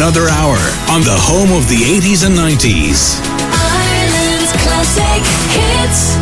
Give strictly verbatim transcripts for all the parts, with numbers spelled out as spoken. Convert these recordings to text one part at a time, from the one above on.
another hour on the home of the eighties and nineties. Ireland's classic hits.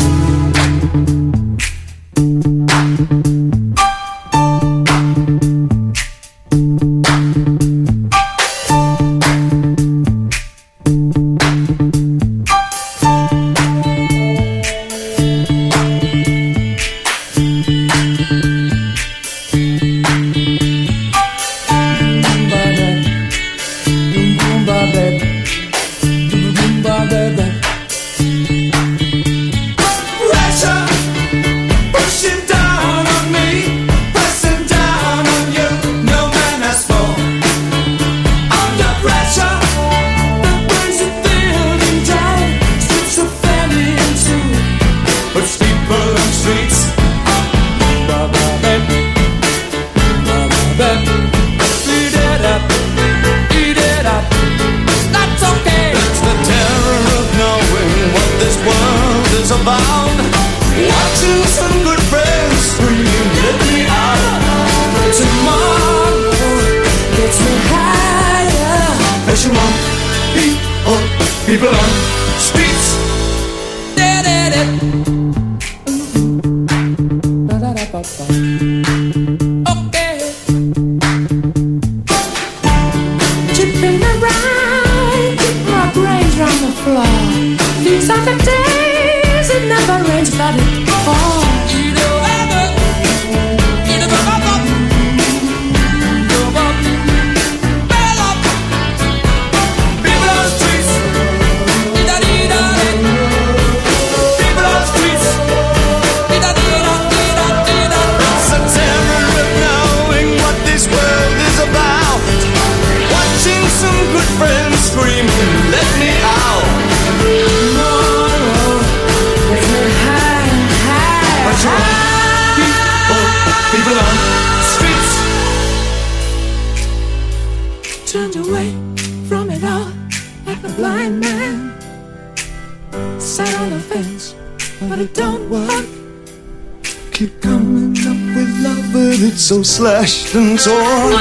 So slashed and torn.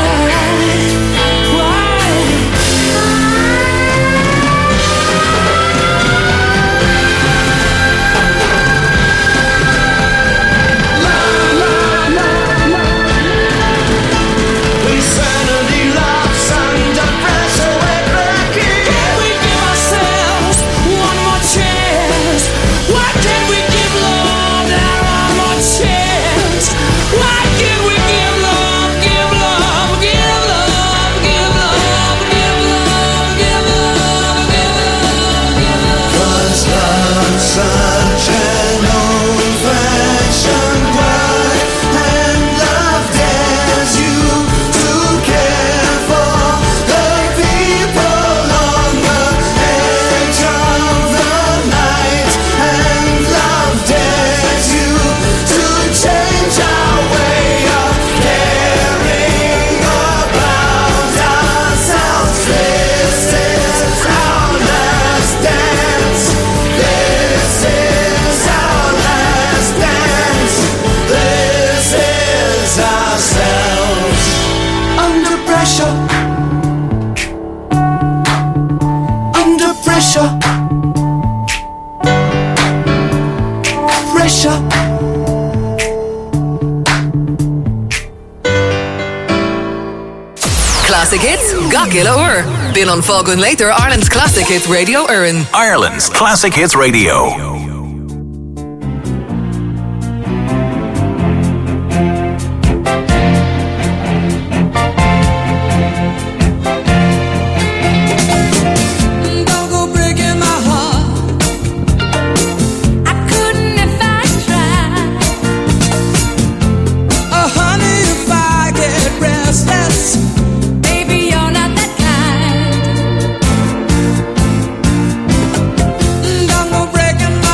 Why? Classic hits, Gakilla Ur. Bin on Fogun later, Ireland's Classic Hits Radio Urin. Ireland's Classic Hits Radio. Breaking my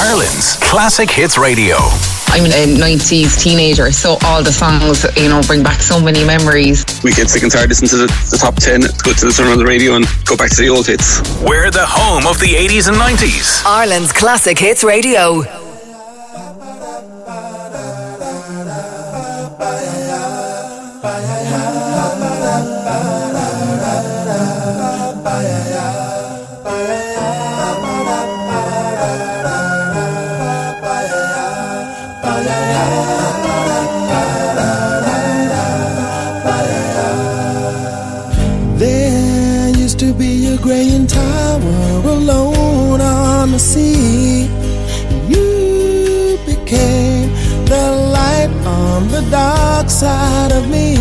Ireland's Classic Hits Radio. I'm a nineties teenager, so all the songs, you know, bring back so many memories. We get sick and tired listening to the, the top ten, go to the turn on the radio and go back to the old hits. We're the home of the eighties and nineties. Ireland's Classic Hits Radio. Graying tower alone on the sea. You became the light on the dark side of me.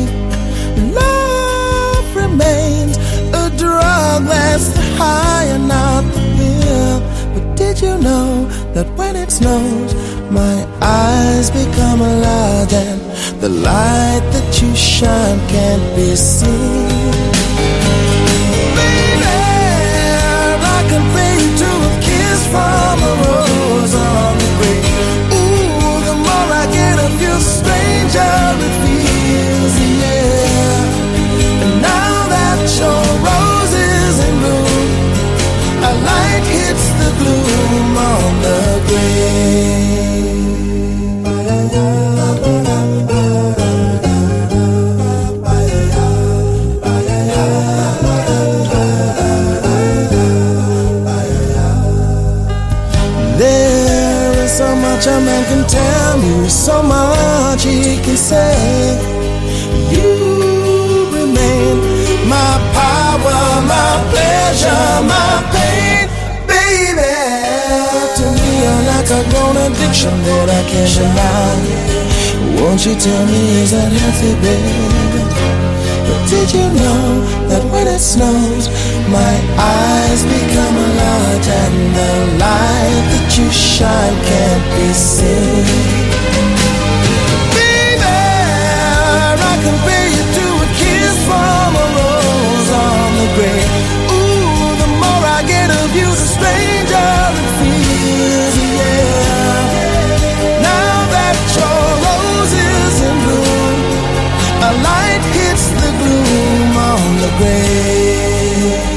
Love remains a drug that's the high and not the pill. But did you know that when it snows, my eyes become large and the light that you shine can't be seen? From a rose on the grave. Ooh, the more I get of you, stranger it feels, yeah. And now that your rose is in bloom, a light hits the gloom on the a man can tell me so much he can say. You remain my power, my pleasure, my pain, baby. To me you're like a grown addiction that I can't deny. Won't you tell me, is that healthy, baby? But did you know that when it snows, my eyes become large and the light that you shine can't be seen? Baby, I compare you to a kiss from a rose on the grave. Ooh, the more I get of you, the stranger it feels, yeah. Now that your rose is in bloom, a light hits the gloom on the grave.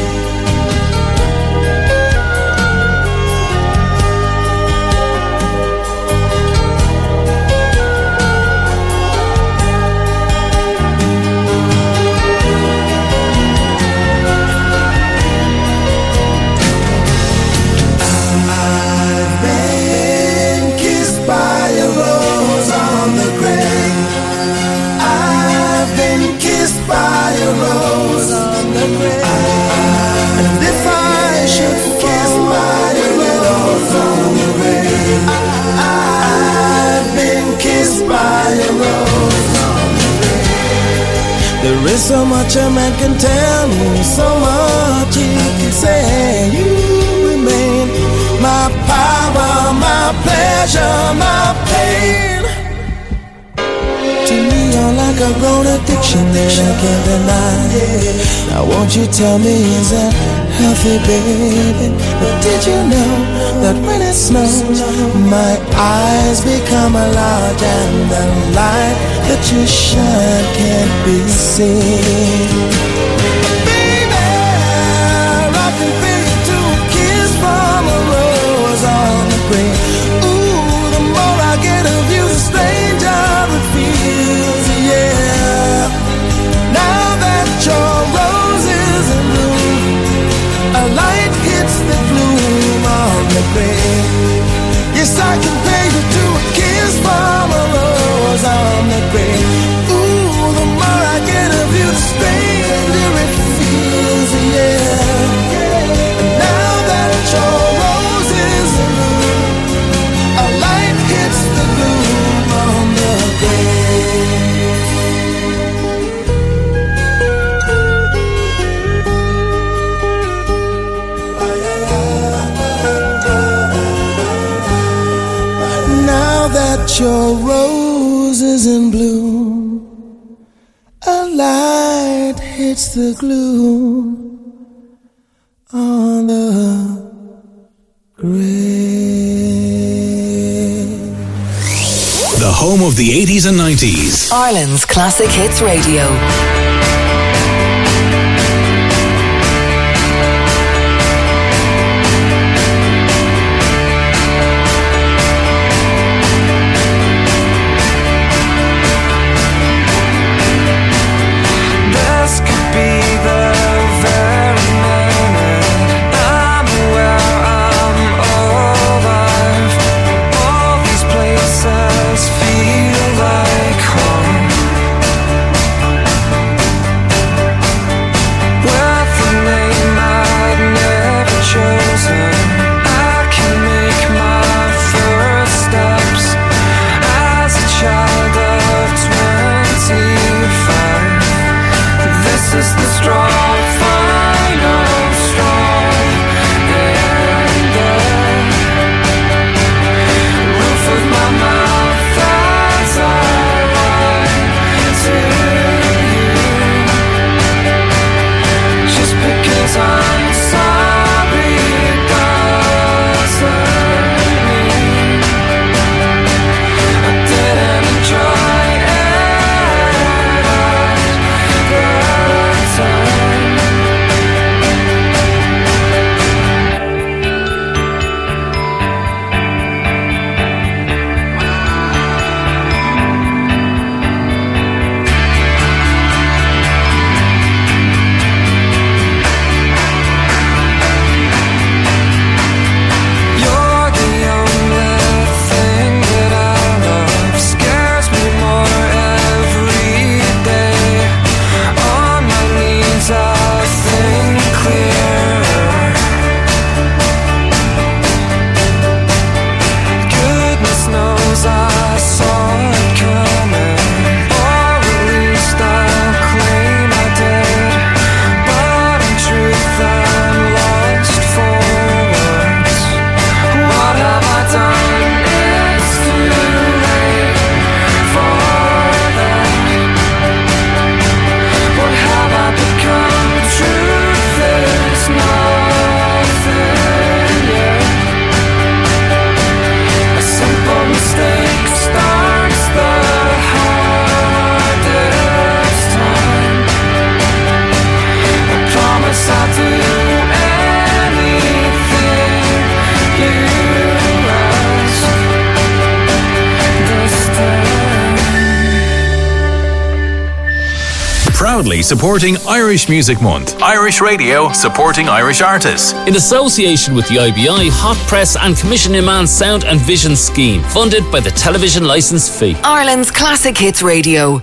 There is so much a man can tell me, so much he can say. You remain my power, my pleasure, my pain. To me you're like a grown addiction that I can't deny. Now won't you tell me, is that healthy, baby? But did you know that when it snows, my eyes become large and the light that you shine can't be seen? Baby, I can feel you to a kiss from a rose on the grave. Ooh, the more I get of you, the stranger it feels, yeah. Now that your rose is in bloom, a light hits the gloom on the grave. Yes, I compare you to a kiss from a rose on the grave. Ooh, the more I get of you, the stranger it feels, yeah. And now that your rose is in bloom, a light hits the gloom on the grave. Now that your rose is in bloom, a light hits the gloom on the grave. home of the eighties and nineties. Ireland's Classic Hits Radio. Proudly supporting Irish Music Month. Irish Radio supporting Irish artists. In association with the I B I Hot Press and Commission Imán Sound and Vision Scheme, funded by the television licence fee. Ireland's Classic Hits Radio.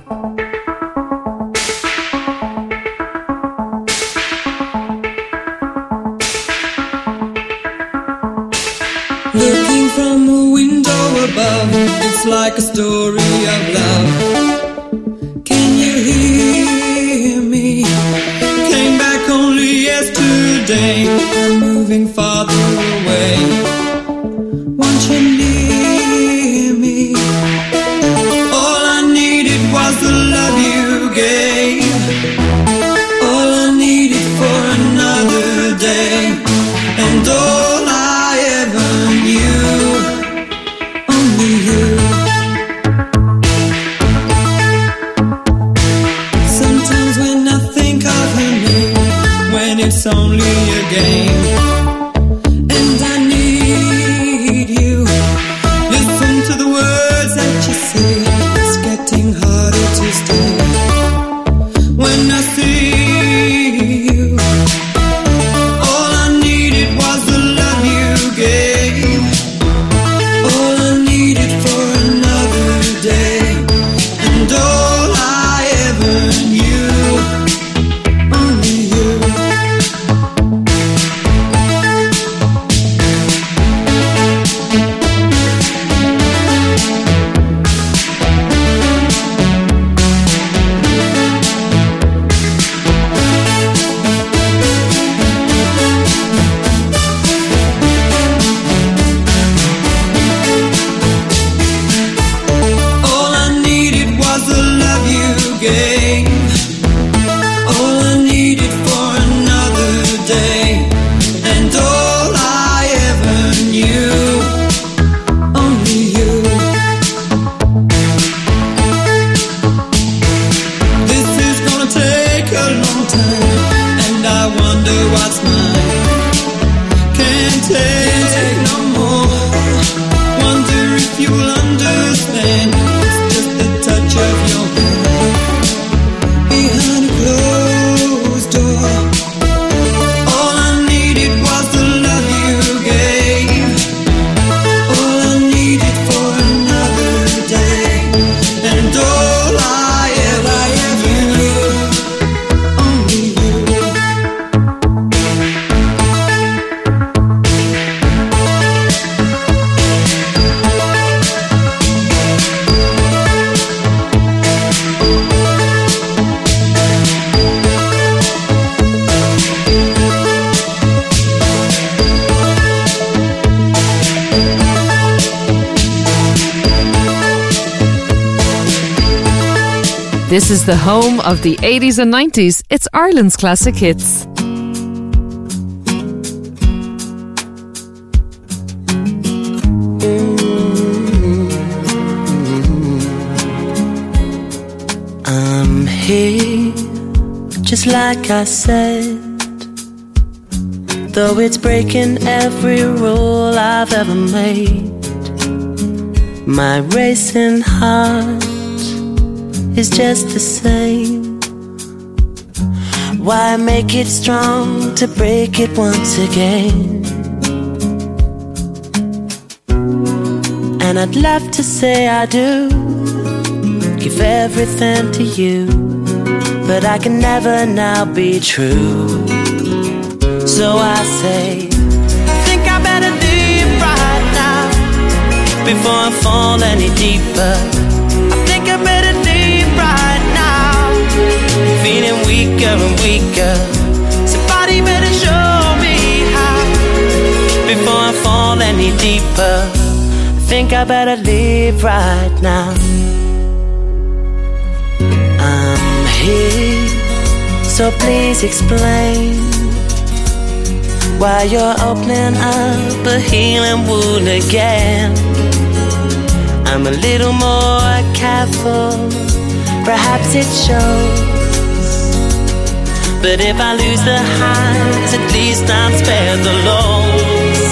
Looking from a window above, it's like a story of love. Can you hear me? Came back only yesterday. I'm moving farther away. Want you near me? All I needed was the love you gave. All I needed for another day. And all I ever knew, only you. Sometimes when I think of her name, when it's only a game, and I need This is the home of the eighties and nineties. It's Ireland's classic hits. I'm here, just like I said, though it's breaking every rule I've ever made. My racing heart is just the same. Why make it strong to break it once again? And I'd love to say I do, give everything to you, but I can never now be true. So I say, I think I better leave right now before I fall any deeper. I think I better leave right now, feeling weaker and weaker. Somebody better show me how before I fall any deeper. I think I better leave right now. I'm here, so please explain why you're opening up a healing wound again. I'm a little more careful, perhaps it shows, but if I lose the highs, at least I'm spared the lows.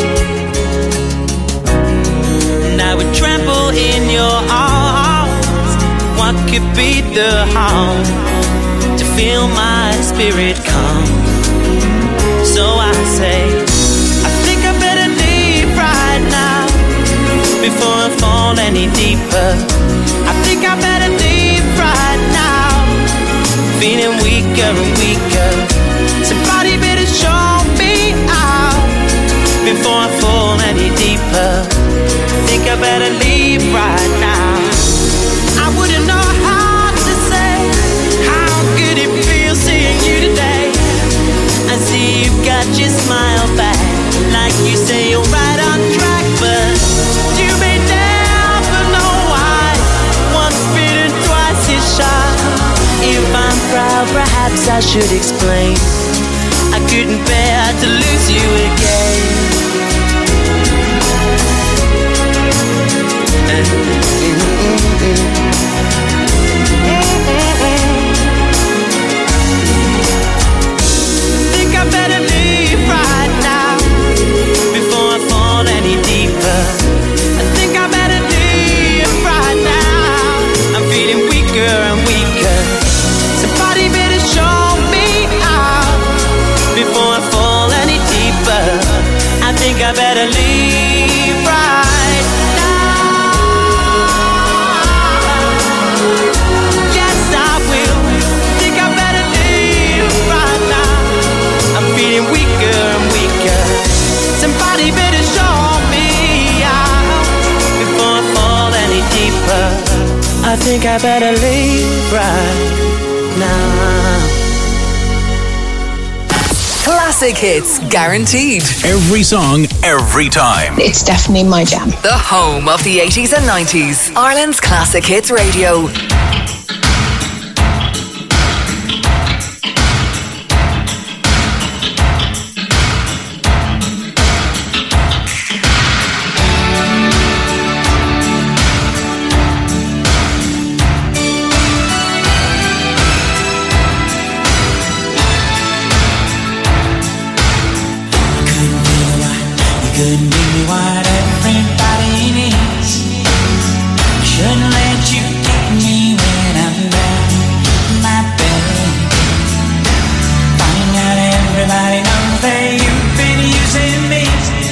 And I would tremble in your arms. What could be the harm to feel my spirit come? So I say, I think I better leave right now before I fall any deeper. I think I better leave right now, feeling weaker and weaker. Somebody better show me out before I fall any deeper. I think I better leave right now. I wouldn't know how to say how good it feels seeing you today. I see you've got your smile back, like you say you're right on track, but you may never know why. Once bitten, twice is shy. If I'm proud, perhaps I should explain. I couldn't bear to lose you again. Think I better leave right now before I fall any deeper. I think I better leave right now. I'm feeling weaker and weaker. Somebody better show me out before I fall any deeper. I think I better leave right now. Yes, I will. Think I better leave right now. I'm feeling weaker and weaker. Somebody better show me out before I fall any deeper. I think I better leave right now. Classic hits, guaranteed. Every song, every time. It's definitely my jam. The home of the eighties and nineties. Ireland's Classic Hits Radio. Couldn't give me what everybody needs. Shouldn't let you get me when I'm down my bed. Find out everybody knows that you've been using me.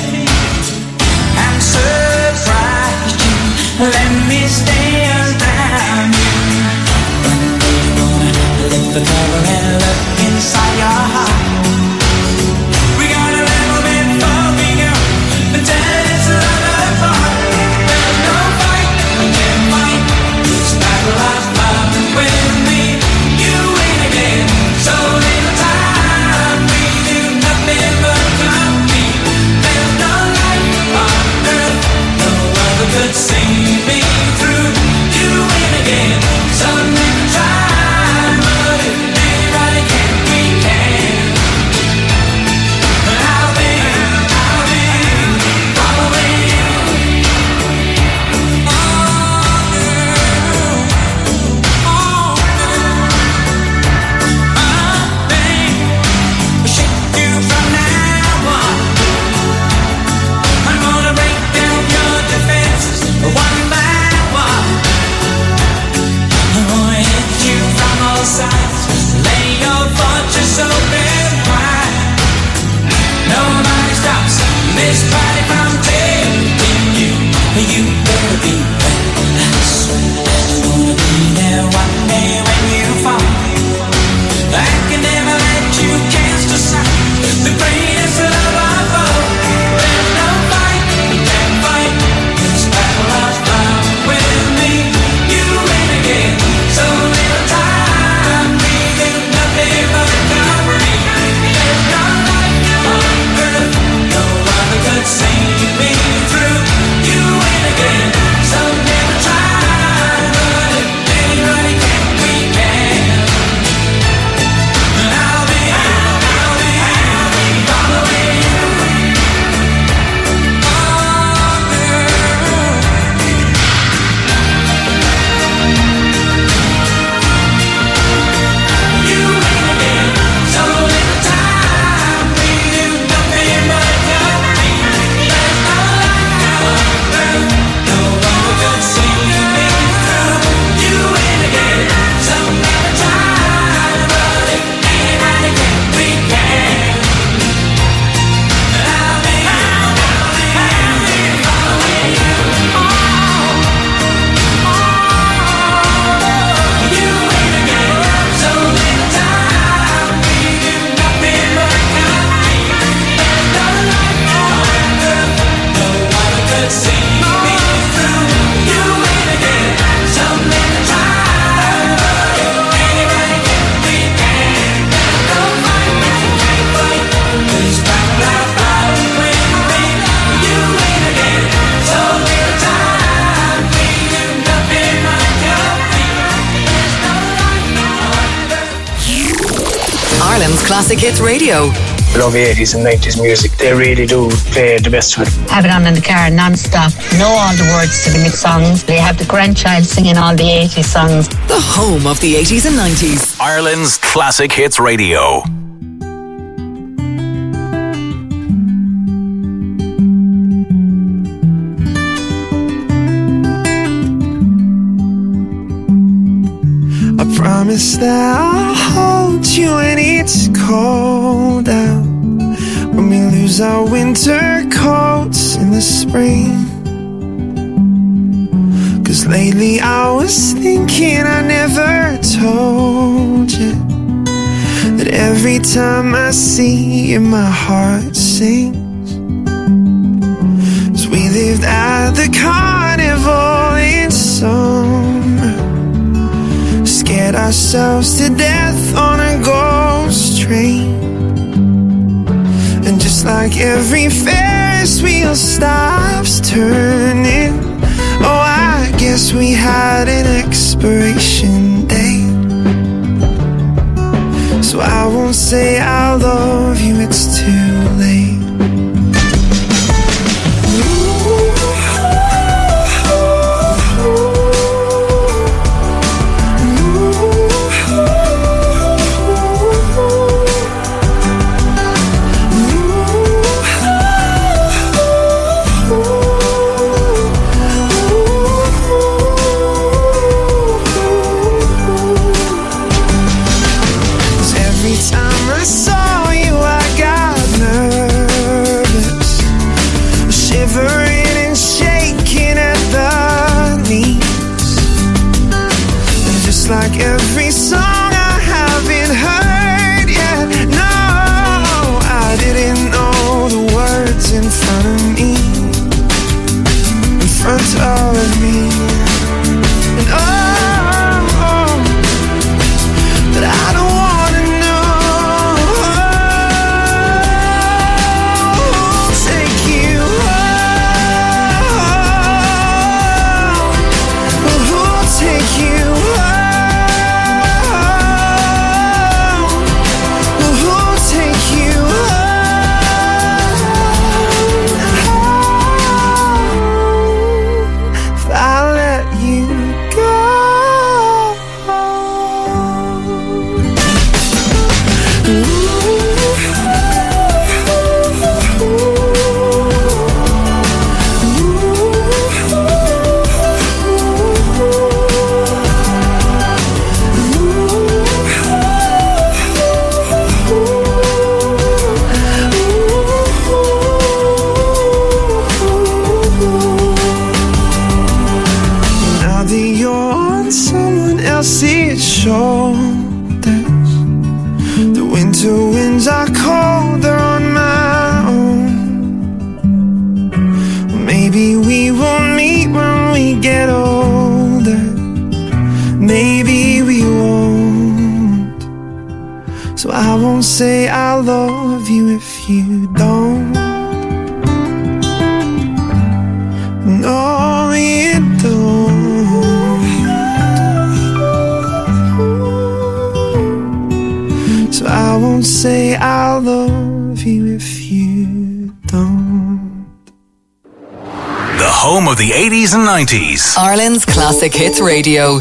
I'm surprised you let me stay around you. One day you're gonna lift the cover and look inside your heart. We got a little bit funky, girl. The dance love apart. There's no fight, we can't fight. This battle I've fought with me. You win again. So little time, we do nothing but compete. There's no life on earth, no other could see me through. you better be there. I swear I'm gonna be there one day when you fall. I can never let you cast aside the greatest love of all. There's no fight, we can't fight this battle of love with me. You win again, so little time, we do nothing but company. There's no life on earth, no other could see me through. You win again, so never try, but if anybody can, we can. And I'll be, I'll be, I'll be following you. Oh, girl. You win again, so little time, we do nothing but company. There's no life on earth, no one could see me through. You win again, so never try, but if anybody can, we can. And I'll be, I'll be, I'll be following you. You win again, so little time, we do nothing but company. There's no life on earth, no one could see me through. You win again, so little time, but if anybody can, we can. There's no fight, we can't fight this battle of love with me. You win again, so little time, we do nothing but company. There's no life on earth. Ireland's Classic Hits Radio. I love eighties and nineties music. They really do play the best of it. Have it on in the car non-stop. Know all the words to the mix songs. They have the grandchild singing all the eighties songs. The home of the eighties and nineties. Ireland's Classic Hits Radio. I promise that I'll hold you when it's cold out, when we lose our winter coats in the spring. Cause lately I was thinking I never told you that every time I see you my heart sings. Cause we lived at the carnival in summer, scared ourselves to death on a ghost train. And just like every Ferris wheel stops turning, oh, I guess we had an expiration date. So I won't say I love you, it's too late. Like every song I haven't heard yet. No, I didn't know the words in front of me, in front of me. And oh, oh, but I don't wanna know who'll take you home, who'll take you home. I'll won't say I love you if you don't. No, you don't. So I won't say I love you if you don't. The home of the eighties and nineties. Ireland's Classic Hits Radio.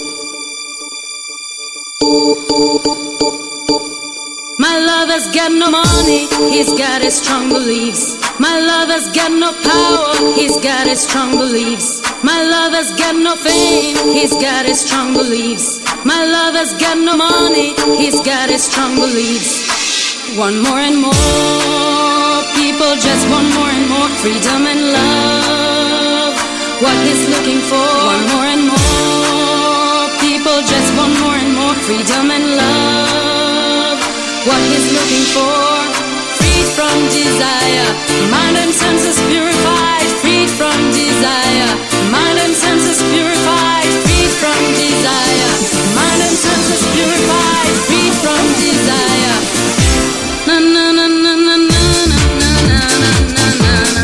My lover's got no money, he's got his strong beliefs. My lover's got no power, he's got his strong beliefs. My lover's got no fame, he's got his strong beliefs. My lover's got no money, he's got his strong beliefs. One more and more, people just want more and more freedom and love. What he's looking for, one more and more, people just want more and more freedom and love. What he's looking for, freed from desire, mind and senses purified, freed from desire, mind and senses purified, freed from desire, mind and senses purified, freed from desire. Na na na na na na na na na na na.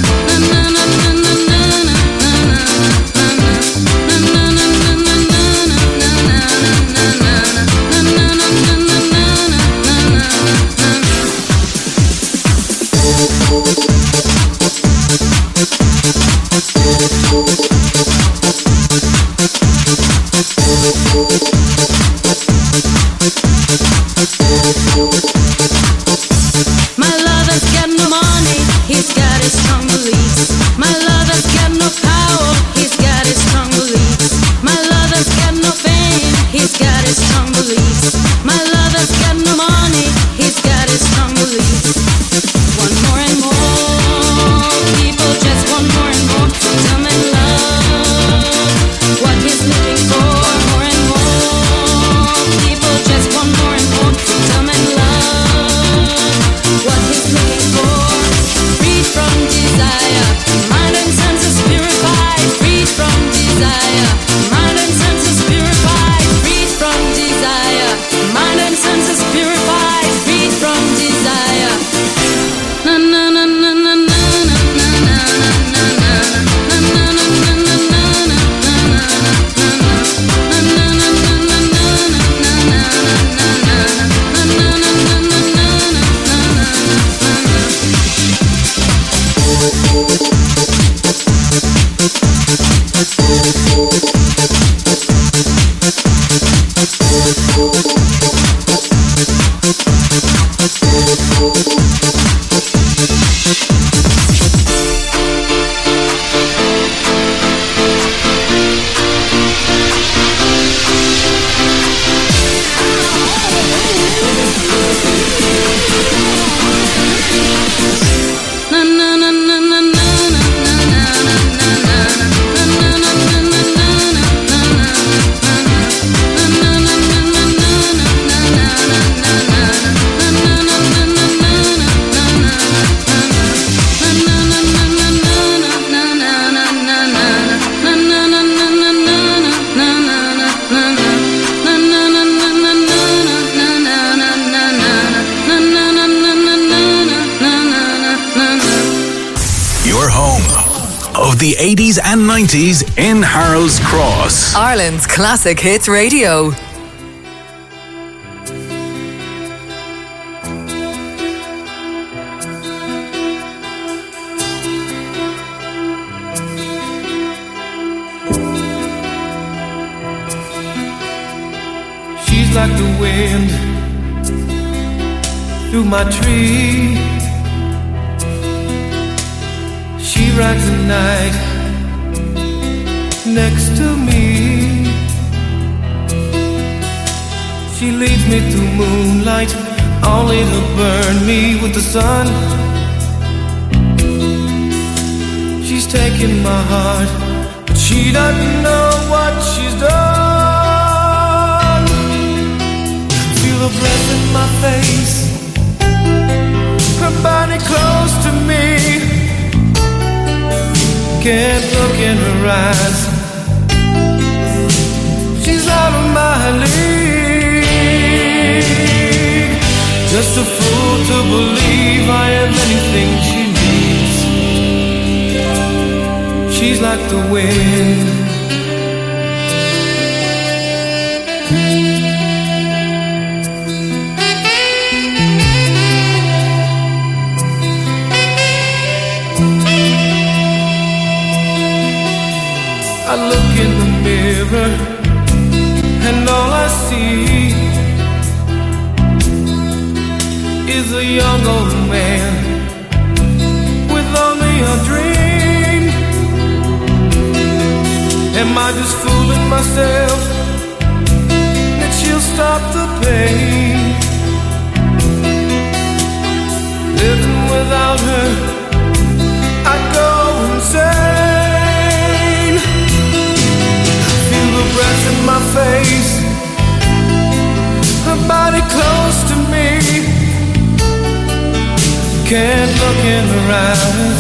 My lover's got no money, he's got his strong beliefs. My lover's got no power, he's got his strong beliefs. My lover's got no fame, he's got his strong beliefs. My lover's got no money, he's got his strong beliefs. One more and more, people just want more and more freedom and love. What he's looking for, more and more, people just want more and more freedom and love. What he's looking for, freed from desire, mind and senses purified, freed from desire, mind and senses purified, freed from desire, mind and senses purified, freed from desire. Na na na na na na na na na na. The eighties and nineties in Harold's Cross. Ireland's Classic Hits Radio. She's like the wind through my tree. She rides the night next to me. She leads me through moonlight, only to burn me with the sun. She's taken my heart, but she doesn't know what she's done. Feel her breath in my face, her body close to me. Can't look in her eyes, she's out of my league. Just a fool to believe I have anything she needs. She's like the wind. I look in the mirror and all I see is a young old man with only a dream. Am I just fooling myself that she'll stop the pain? Living without her, I'd go insane. Feel the breath in my face, her body close to me. Can't look in her eyes,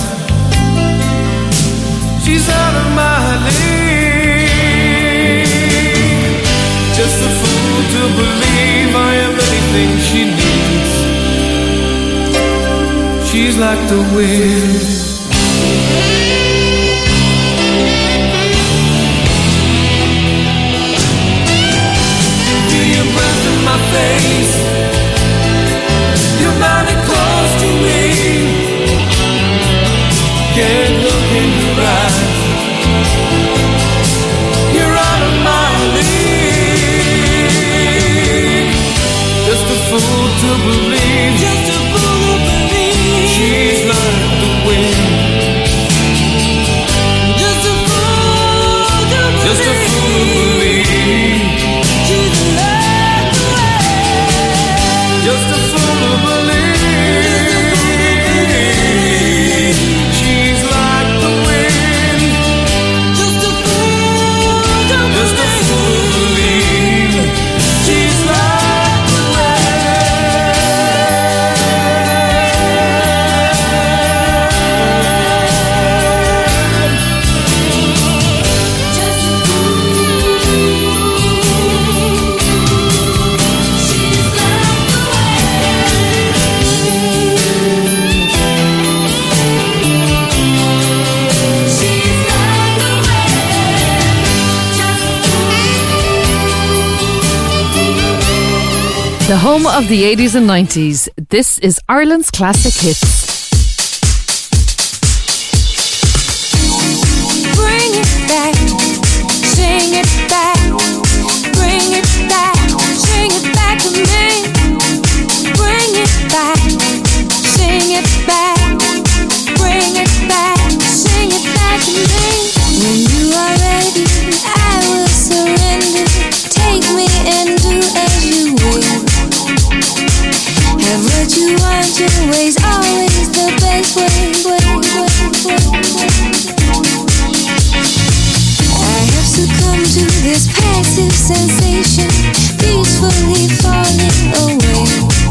she's out of my league. Just a fool to believe I am anything she needs. She's like the wind. Feel your breath in my face, your body close to me. Can't look in your eyes, you're out of my league. Just a fool to believe, just a fool to believe she's like the wind. Just a fool to believe, just a fool to believe she's like the wind. Just a fool to believe. The home of the eighties and nineties. This is Ireland's Classic Hits. Bring it back, sing it back, bring it back, sing it back to me. Bring it back, sing it back, bring it back, sing it back to me. When you are ready, I will surrender. Take me and do as you will. Have what you want, your way's always the best way, way, way, way, way. I have succumbed to this passive sensation, peacefully falling away.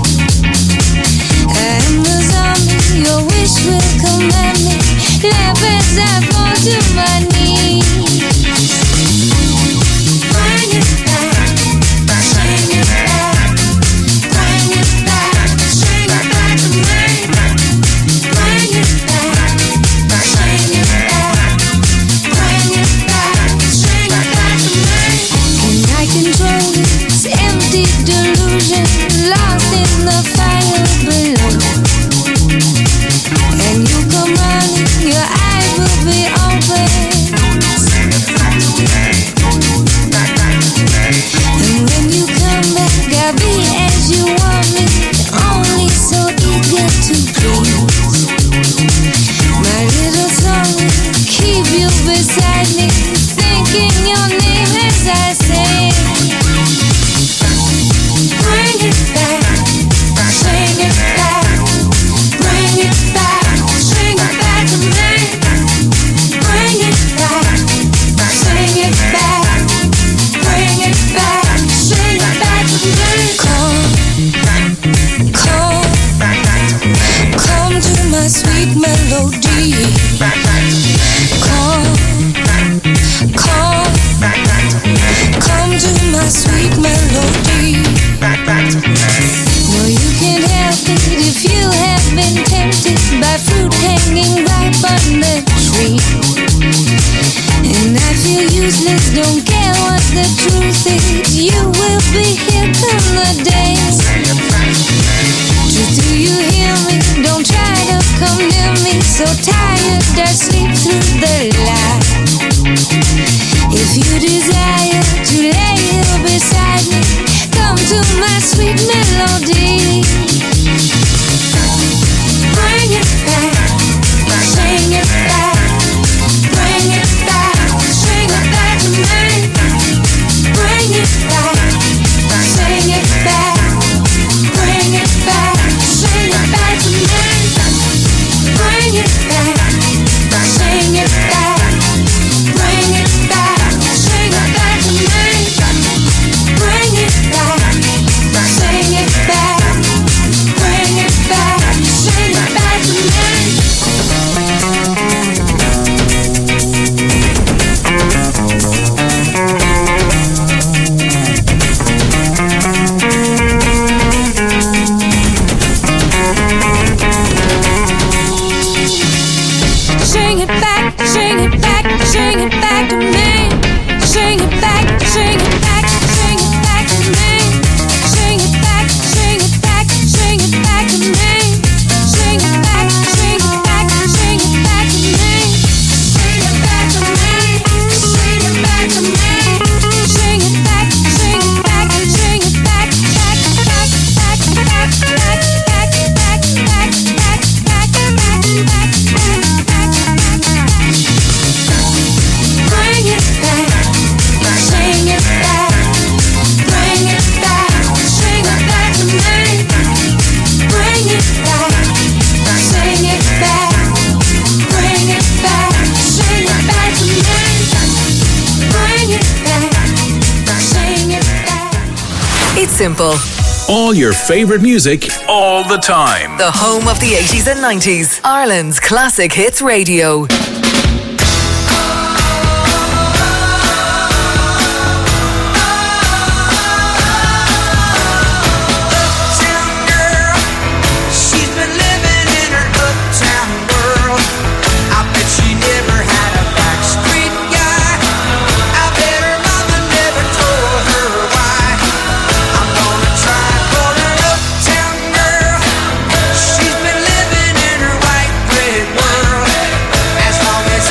I am the zombie, your wish will command me. Laugh as I fall to my knees. Bring it back, sing it back, bring it back, sing it back to me. Bring it back, sing it back, bring it back, sing it back to me. Can I control this empty delusion, lost in the fire below? And you come running, your eyes will be open. And when you come back, I'll be as you want me, only so eager to please. My little song will keep you beside me, thinking your name as I sing. Bring it back, sing it back, bring it back, sing it back to me. Bring it back, sing it back, bring it back, sing it back to me. Come, come, come to my sweet melody. Come, come, come don't care what the truth is. You will be here come the day. Truth, do you hear me? Don't try to come near me. So tired, I sleep through the light. If you desire to lay here beside me, come to my sweet melody. Bring it back, sing it back. Bring it back, sing it back to me. Bring it back, sing it back. Bring it back, sing it back to me. Bring it back, sing it back. Bring it back, sing it back to me. Bring it back, sing it back. Bring it back, sing it back to me. Sing it back, sing it back, sing it back to me. Sing it back, sing it back, sing it back to me. Sing it back, sing it back, sing it back to me. Sing it back, sing it back, sing it back to me. Sing it back to me, sing it back to me. Sing it back, sing it back, sing it back, back, back, back, back, back, back, back, back, back, back, back, back. Bring it back, sing it back. Bring it back, sing it back to me. Bring it back, sing it back. Bring it back, sing it back to me. Bring it back, sing it back. It's simple. All your favourite music, all the time. The home of the eighties and nineties. Ireland's Classic Hits Radio. She's been living in her white bread world as long as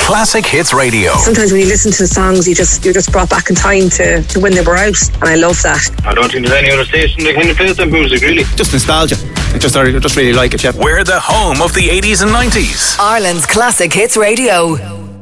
Classic Hits Radio. Sometimes when you listen to the songs, you just, you're just brought back in time to, to when they were out, and I love that. I don't think there's any other station that kind of plays that music, really. Just nostalgia. I just, I just really like it, yeah. We're the home of the eighties and nineties. Ireland's Classic Hits Radio.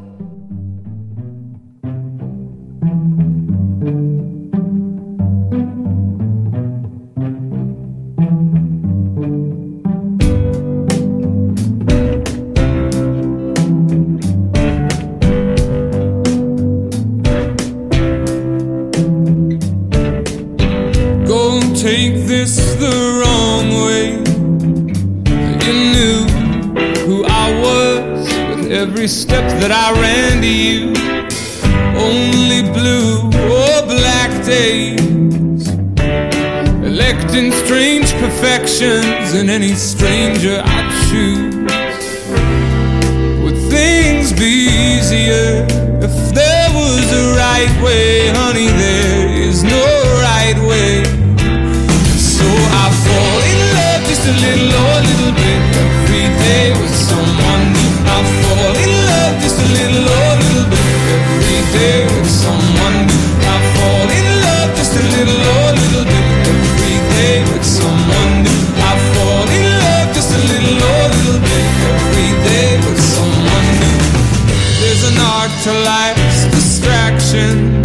Take this the wrong way. You knew who I was with every step that I ran to you. Only blue or black days, electing strange perfections in any stranger I'd choose. Would things be easier if there was a right way? Honey, there is no right way. So I fall in love just a little or a little bit every day with someone new. I fall in love just a little or a little bit every day with someone new. I fall in love just a little or a little bit every day with someone new. I fall in love just a little or a little bit every day with someone new. There's an art to life's distraction.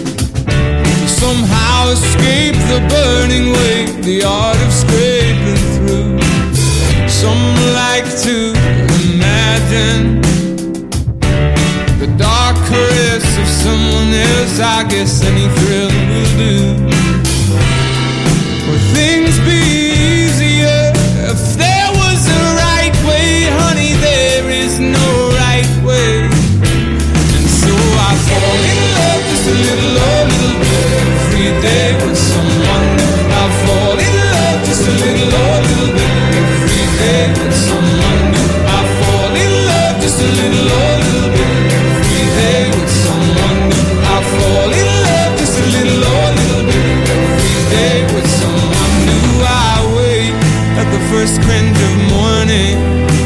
Somehow escape the burning weight, the art of scraping through. Some like to imagine the dark caress of someone else. I guess any thrill will do. Would things be easier if there was a right way? Honey, there is no right way. And so I fall in love just a little, oh, little bit every day with someone new. I fall in love just a little, oh, little bit every day with someone new. I fall in love just a little, oh, little bit every day with someone new. I fall in love just a little, oh, little bit every day with someone new. I wait at the first cringe of morning,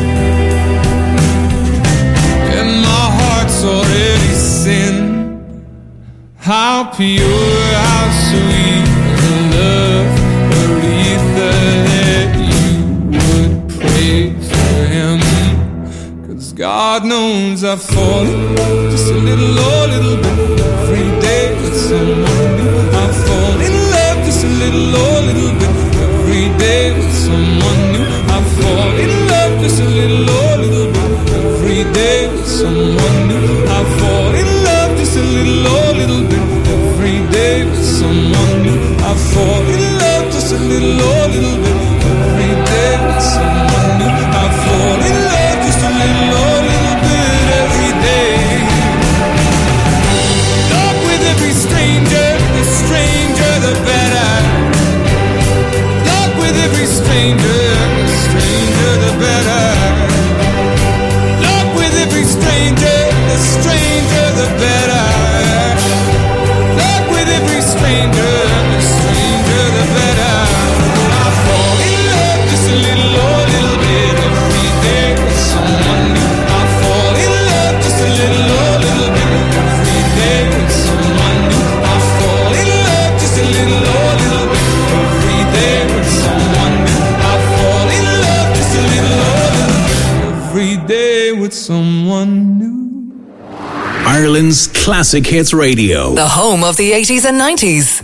and my heart's already sin. How pure, how sweet the love, Aretha, that you would pray for him. Cause God knows I fall in love just a little, oh, little bit every day with someone new. I fall in love just a little, oh, little bit every day with someone new. I fall in love just a little, oh, little bit every day with someone new. I fall in love just a little, oh, little bit every day with someone new. I fall in love just a little, oh, little bit every day with someone new. I fall in love just a little, oh, little bit every day. Talk with every stranger, the stranger the better. Talk with every stranger, the stranger the better. Talk with every stranger, the stranger the better. Every stranger, the stranger the better. I fall in love just a little, oh, little bit every day with someone new. I fall in love just a little, oh, little bit every day with someone new. I fall in love just a little, oh, little bit every day with someone new. I fall in love just a little, oh, little bit every day with someone new. Ireland's Classic Hits Radio. The home of the eighties and nineties.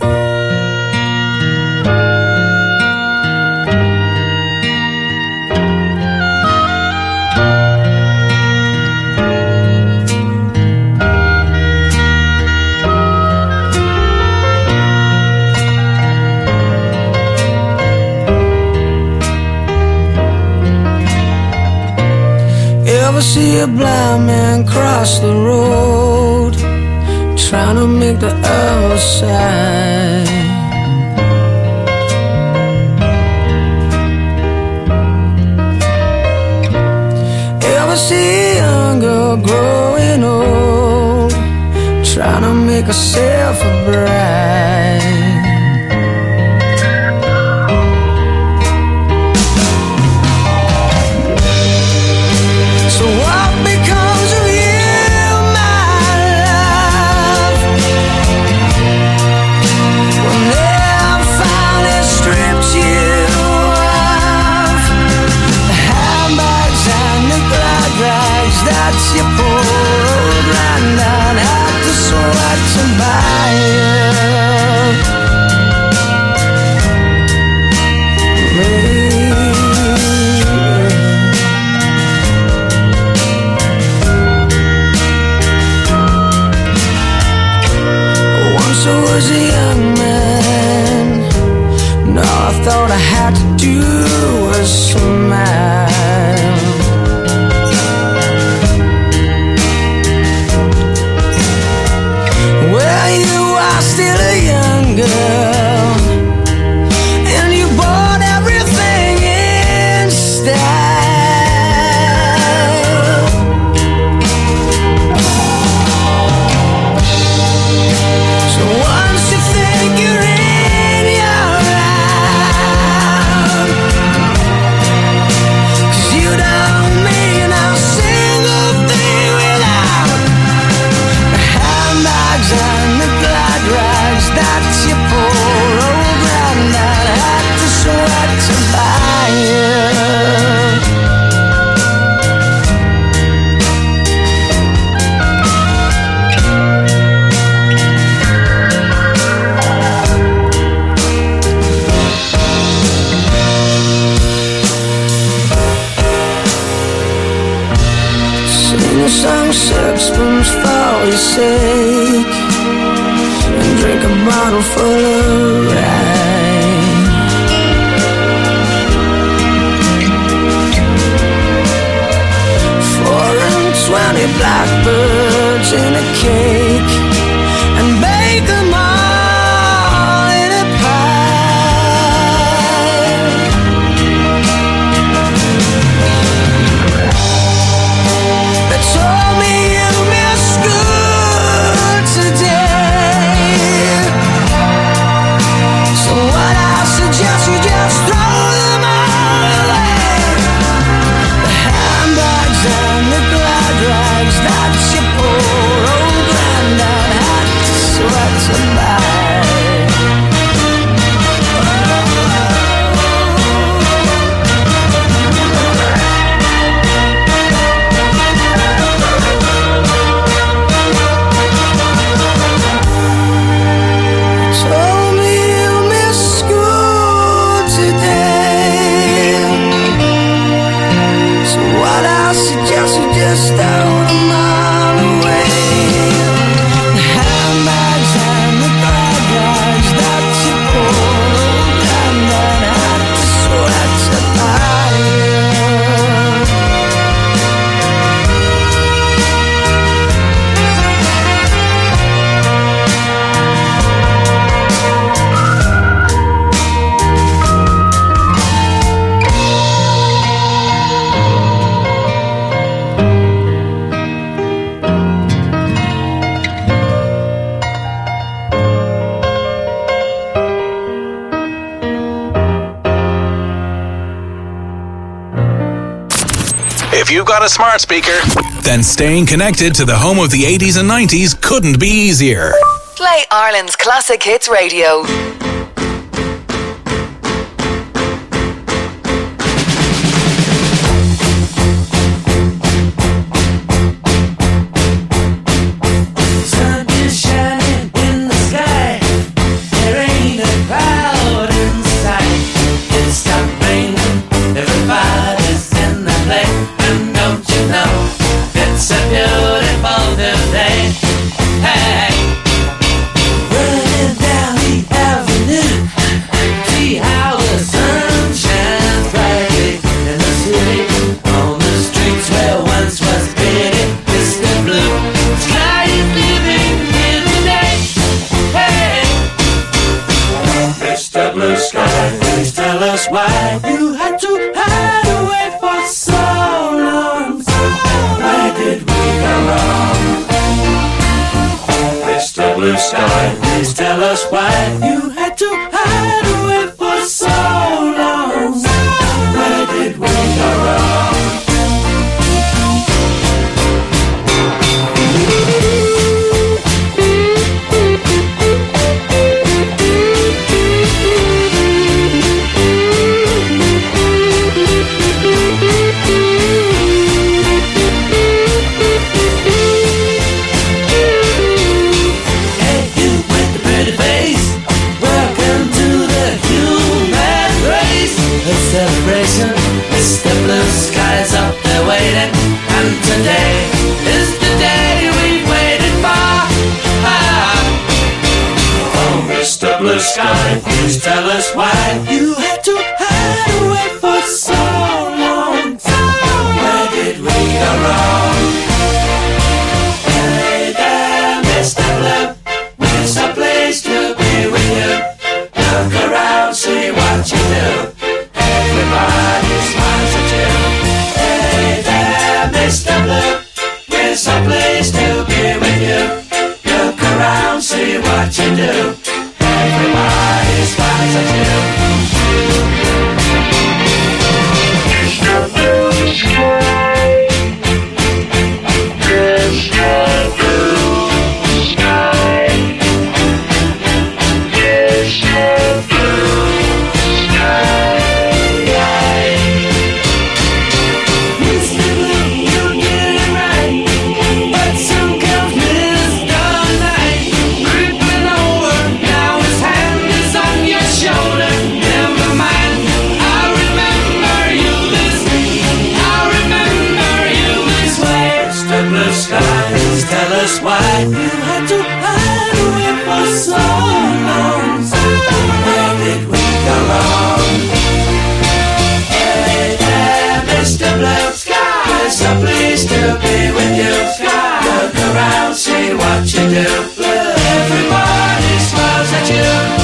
Ever see a blind man cross the road, trying to make the other side? Ever see a young girl growing old, trying to make herself a bride? So what becomes of you? Sing a song, sixpence for your sake, and drink a bottle full of wine. Four and twenty blackbirds in a cake, and bake them all in a pie. They told me you missed school today, so what I suggest you just throw them all away. The handbags and the glad rags that your poor old granddad had to sweat to buy. Told me you missed school today, so what I suggest you just throw them all away. The handbags and the glad rags that your poor old granddad had to sweat to buy. If you've got a smart speaker, then staying connected to the home of the eighties and nineties couldn't be easier. Play Ireland's Classic Hits Radio. Sun is shining in the sky. There ain't a cloud in sight. It stopped raining. Everybody's in the play. And don't you know, it's a beautiful new day. Hey, running down the avenue, see how the sun shines brightly in the city. On the streets where once was pity, Mister Blue Sky is living in the day. Hey, Mister Blue Sky, please tell us why you had to hide away for so long. Where did we go wrong? Mister Blue Sky, please tell us why you had to hide away for so long. Where did we go wrong? Hey, you with the pretty face, welcome to the human race. A celebration, Mister Blue Sky's up there waiting, and today is the day we've waited for. Ah. Oh, Mister Blue Sky, please tell us why you had to hide away for so long. Where did we go wrong? Hey there, Mister Blue, where's a place to be with you? Look around, see what you do. Everybody smiles at you. Hey there, Mister Blue, where's a place to be with you? Look around, see what you do. Everybody smiles at you. You had to hide away for so long. Where did we go wrong? Hey there, Mister Blue Sky, so pleased to be with you. Sky, look around, see what you do. Everybody smiles at you.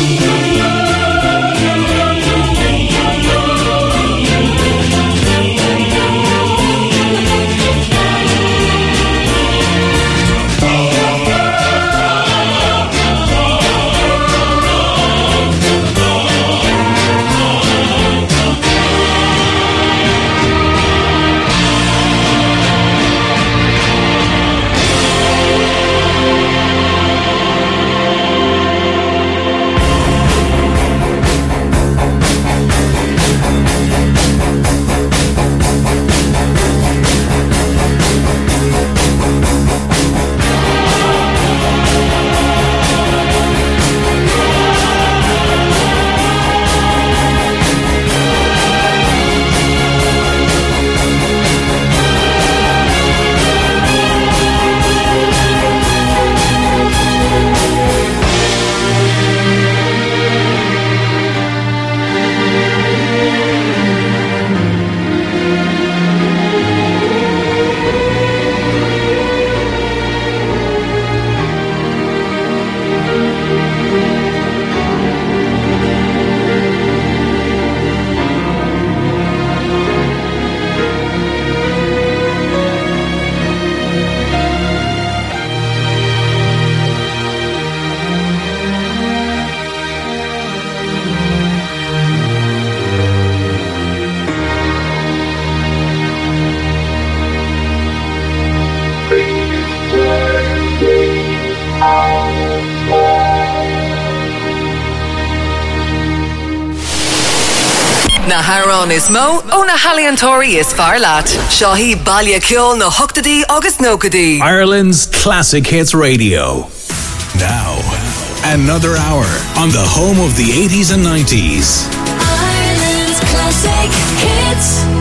Na Haran is Mo, ó na Haliantori is Farlat. Shahi Balya Kjol na Huktadi August Nokadi. Ireland's Classic Hits Radio. Now, another hour on the home of the eighties and nineties. Ireland's Classic Hits.